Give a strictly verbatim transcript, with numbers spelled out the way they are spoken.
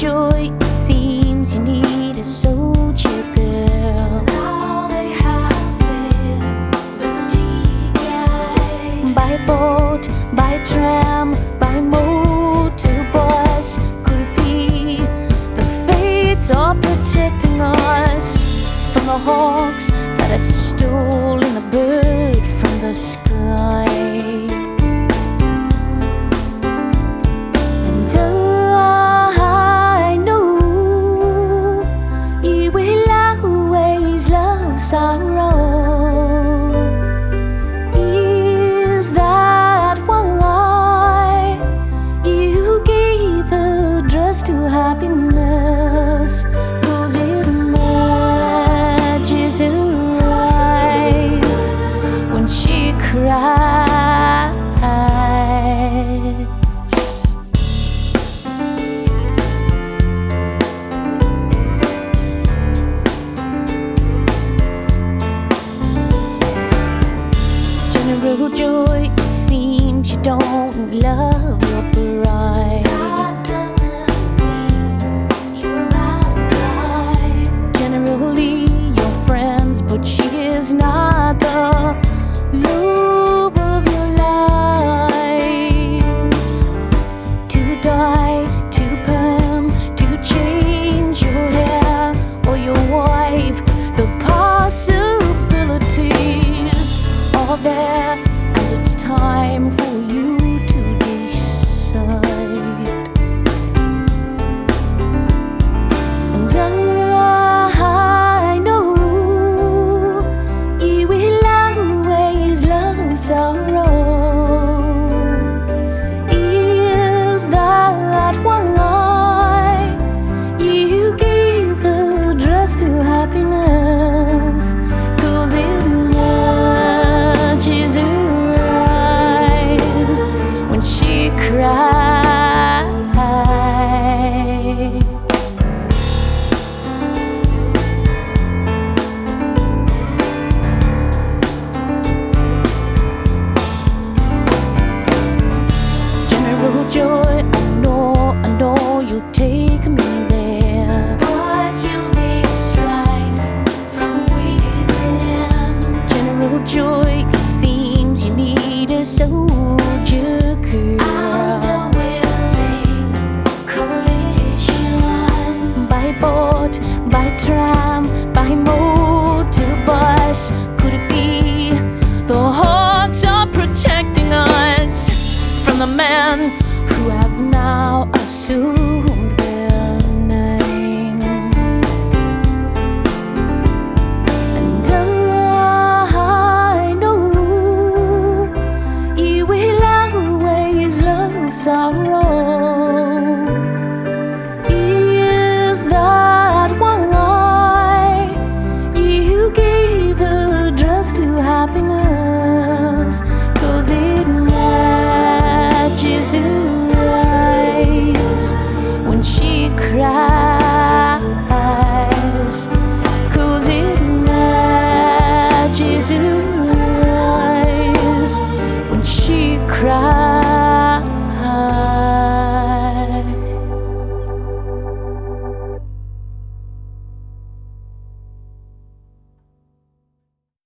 joy, it seems you need a soldier girl. Now they have been boutique. By boat, by tram, by motorbus, could it be the fates are protecting us from the hawks that have stolen a bird from the sky? And I know you will always love sorrow. Is that why you gave address to happiness? 'Cause it matches her eyes when she cries. General joy, it seems you don't love your bride. That doesn't mean you're my bride. Generally your friends, but she is not the love of your life. To dye, to perm, to change your hair or your wife, the possibilities are there, and it's time for you to decide. And I know you will always love sorrow. Is that why you gave address to happiness? 'Cause it matches her eyes when she cries. General joy, I know, I know you'll take me there. But you'll be strife from within. General joy, it seems you need a soldier girl. And a willing coalition. By boat, by tram, by motorbus, could it be the hawks are protecting us from the men who have now assumed their name? And I know you will always love sorrow. Is that why you gave address to happiness? 'Cause it matches her eyes when she cries.